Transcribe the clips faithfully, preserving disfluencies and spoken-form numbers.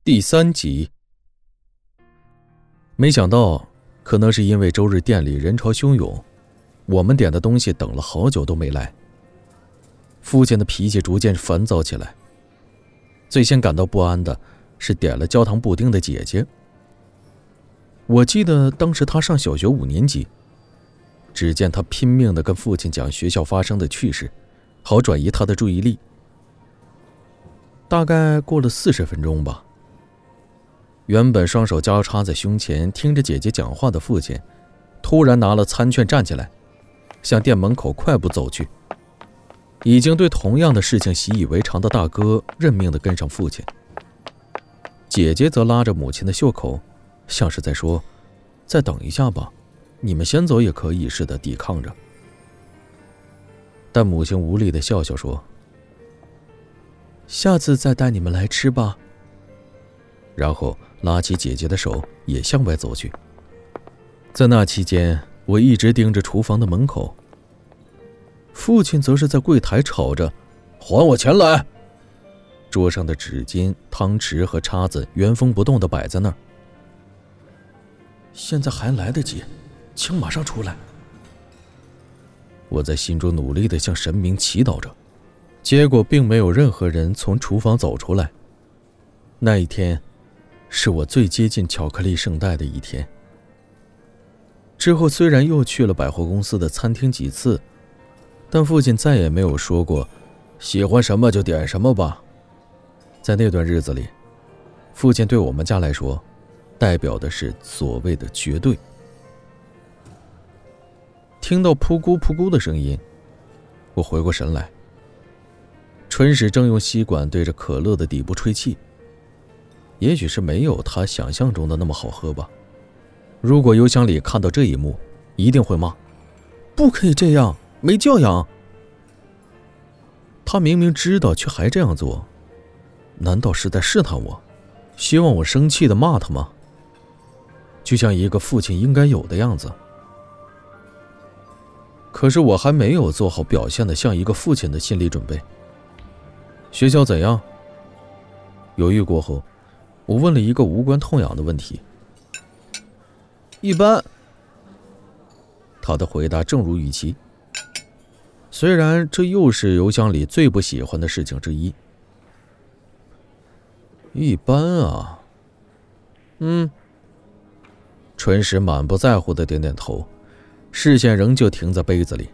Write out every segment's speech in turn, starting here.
第三集。没想到，可能是因为周日店里人潮汹涌，我们点的东西等了好久都没来。父亲的脾气逐渐烦躁起来。最先感到不安的是点了焦糖布丁的姐姐。我记得当时她上小学五年级，只见她拼命地跟父亲讲学校发生的趣事，好转移他的注意力。大概过了四十分钟吧，原本双手交叉在胸前听着姐姐讲话的父亲突然拿了餐券站起来，向店门口快步走去。已经对同样的事情习以为常的大哥认命地跟上父亲，姐姐则拉着母亲的袖口，像是在说再等一下吧，你们先走也可以似的抵抗着。但母亲无力地笑笑说，下次再带你们来吃吧，然后拉起姐姐的手也向外走去。在那期间，我一直盯着厨房的门口，父亲则是在柜台吵着还我钱来。桌上的纸巾、汤匙和叉子原封不动地摆在那儿。现在还来得及，请马上出来。我在心中努力地向神明祈祷着，结果并没有任何人从厨房走出来。那一天是我最接近巧克力圣代的一天。之后虽然又去了百货公司的餐厅几次，但父亲再也没有说过喜欢什么就点什么吧。在那段日子里，父亲对我们家来说代表的是所谓的绝对。听到噗咕噗咕的声音，我回过神来，纯史正用吸管对着可乐的底部吹气，也许是没有他想象中的那么好喝吧。如果邮箱里看到这一幕，一定会骂，不可以这样，没教养。他明明知道却还这样做，难道是在试探我，希望我生气地骂他吗？就像一个父亲应该有的样子。可是我还没有做好表现得像一个父亲的心理准备。学校怎样？犹豫过后，我问了一个无关痛痒的问题。一般。他的回答正如预期。虽然这又是邮箱里最不喜欢的事情之一。一般啊。嗯。纯实满不在乎地点点头，视线仍旧停在杯子里。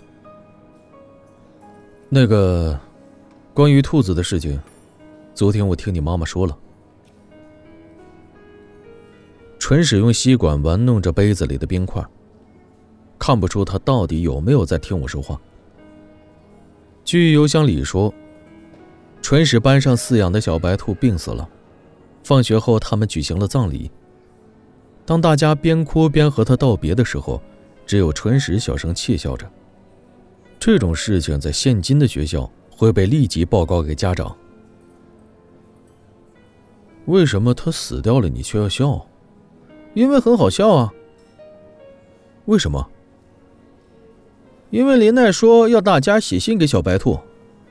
那个关于兔子的事情，昨天我听你妈妈说了。纯使用吸管玩弄着杯子里的冰块，看不出他到底有没有在听我说话。据邮箱里说，纯使班上饲养的小白兔病死了，放学后他们举行了葬礼。当大家边哭边和他道别的时候，只有纯实小声窃笑着。这种事情在现今的学校会被立即报告给家长。为什么他死掉了你却要笑？因为很好笑啊。为什么？因为林奈说要大家写信给小白兔。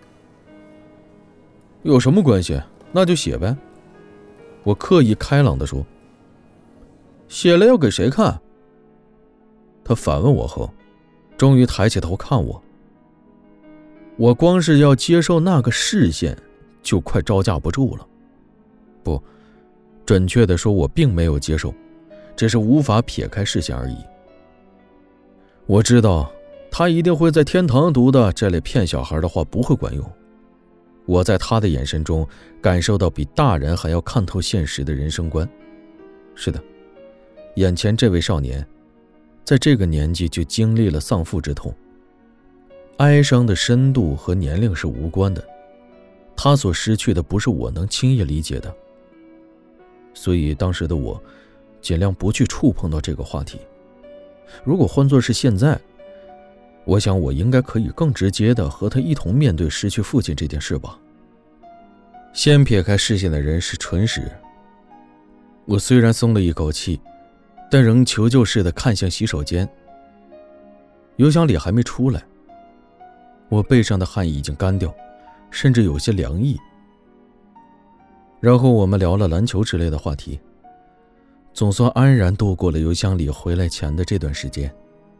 有什么关系？那就写呗。我刻意开朗地说。写了要给谁看？他反问我后，终于抬起头看我。我光是要接受那个视线，就快招架不住了。不，准确地说，我并没有接受，只是无法撇开视线而已。我知道，他一定会在天堂读的这类骗小孩的话不会管用。我在他的眼神中感受到比大人还要看透现实的人生观。是的，眼前这位少年在这个年纪就经历了丧父之痛。哀伤的深度和年龄是无关的，他所失去的不是我能轻易理解的。所以当时的我尽量不去触碰到这个话题。如果换作是现在，我想我应该可以更直接地和他一同面对失去父亲这件事吧。先撇开视线的人是纯实。我虽然松了一口气，但仍求救似的看向洗手间。邮箱里还没出来，我背上的汗已经干掉，甚至有些凉意。 然后我们聊了篮球之类的话题，总算安然度过了邮箱里回来前的这段时间。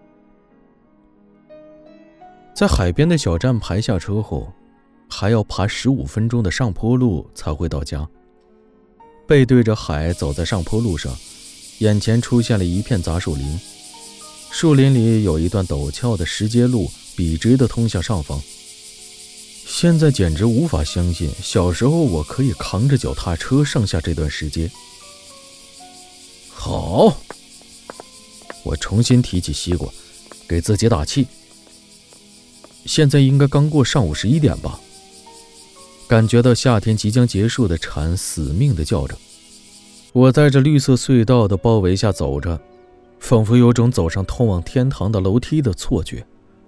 在海边的小站牌下车后，还要爬十五分钟的上坡路才会到家。背对着海走在上坡路上，眼前出现了一片杂树林，树林里有一段陡峭的石阶路，笔直地通向上方。现在简直无法相信，小时候我可以扛着脚踏车上下这段石阶。好，我重新提起西瓜，给自己打气。现在应该刚过上午十一点吧，感觉到夏天即将结束的蝉死命地叫着。我在这绿色隧道的包围下走着，仿佛有种走上通往天堂的楼梯的错觉。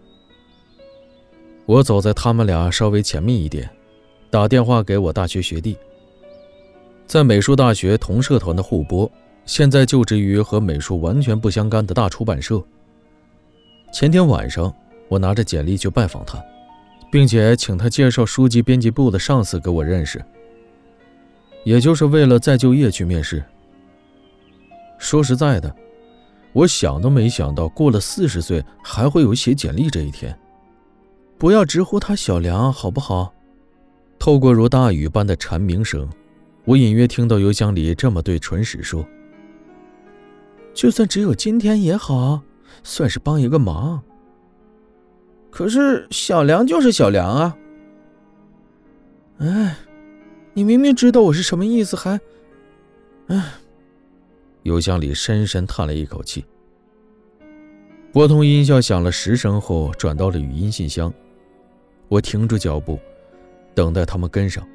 我走在他们俩稍微前面一点，打电话给我大学学弟，在美术大学同社团的互播，现在就职于和美术完全不相干的大出版社。前天晚上我拿着简历去拜访他，并且请他介绍书籍编辑部的上司给我认识，也就是为了再就业去面试。说实在的，我想都没想到过了四十岁还会有写简历这一天。不要直呼他小梁好不好？透过如大雨般的蝉鸣声，我隐约听到邮箱里这么对纯史说，就算只有今天也好，算是帮一个忙。可是小梁就是小梁啊。哎，你明明知道我是什么意思还……哎，邮箱里深深叹了一口气。拨通音效响了十声后，转到了语音信箱。我停住脚步，等待他们跟上。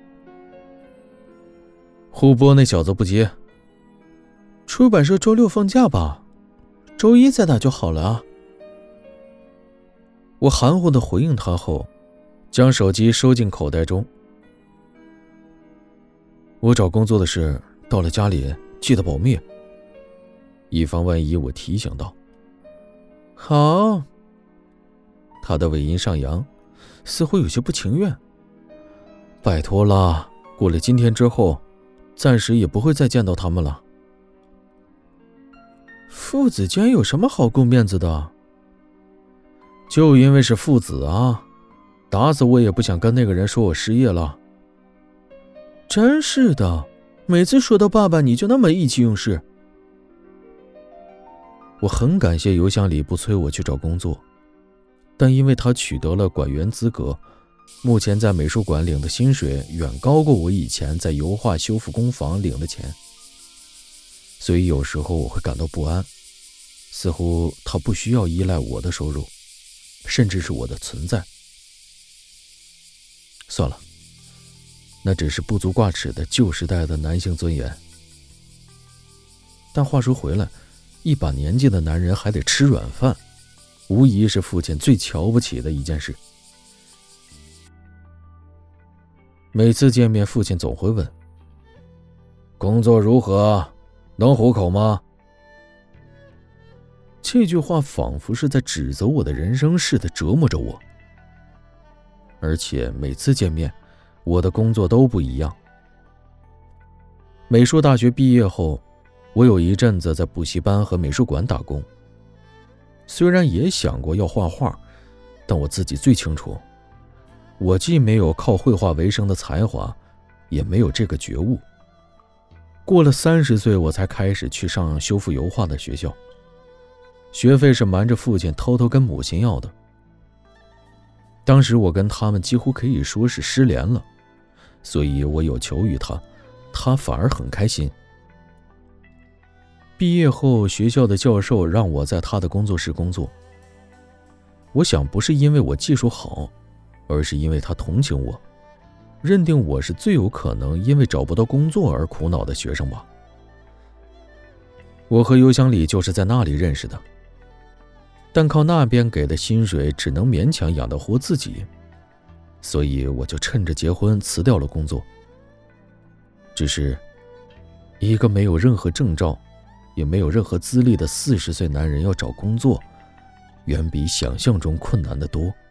互播那小子不接，出版社周六放假吧，周一再打就好了啊。我含糊地回应他后，将手机收进口袋中。我找工作的事到了家里记得保密，以防万一，我提醒道。好。他的尾音上扬，似乎有些不情愿。拜托啦，过了今天之后，暂时也不会再见到他们了。父子间有什么好顾面子的？就因为是父子啊，打死我也不想跟那个人说我失业了。真是的，每次说到爸爸你就那么意气用事。我很感谢邮箱里不催我去找工作，但因为他取得了馆员资格，目前在美术馆领的薪水远高过我以前在油画修复工坊领的钱，所以有时候我会感到不安，似乎他不需要依赖我的收入，甚至是我的存在。算了，那只是不足挂齿的旧时代的男性尊严。但话说回来，一把年纪的男人还得吃软饭，无疑是父亲最瞧不起的一件事。每次见面，父亲总会问：工作如何？能糊口吗？这句话仿佛是在指责我的人生似的折磨着我。而且每次见面，我的工作都不一样。美术大学毕业后，我有一阵子在补习班和美术馆打工。虽然也想过要画画，但我自己最清楚，我既没有靠绘画为生的才华，也没有这个觉悟。过了三十岁，我才开始去上修复油画的学校，学费是瞒着父亲偷偷跟母亲要的。当时我跟他们几乎可以说是失联了，所以我有求于他，他反而很开心。毕业后，学校的教授让我在他的工作室工作。我想不是因为我技术好，而是因为他同情我，认定我是最有可能因为找不到工作而苦恼的学生吧。我和邮箱里就是在那里认识的，但靠那边给的薪水只能勉强养得活自己，所以我就趁着结婚辞掉了工作。只是一个没有任何证照也没有任何资历的四十岁男人要找工作，远比想象中困难得多。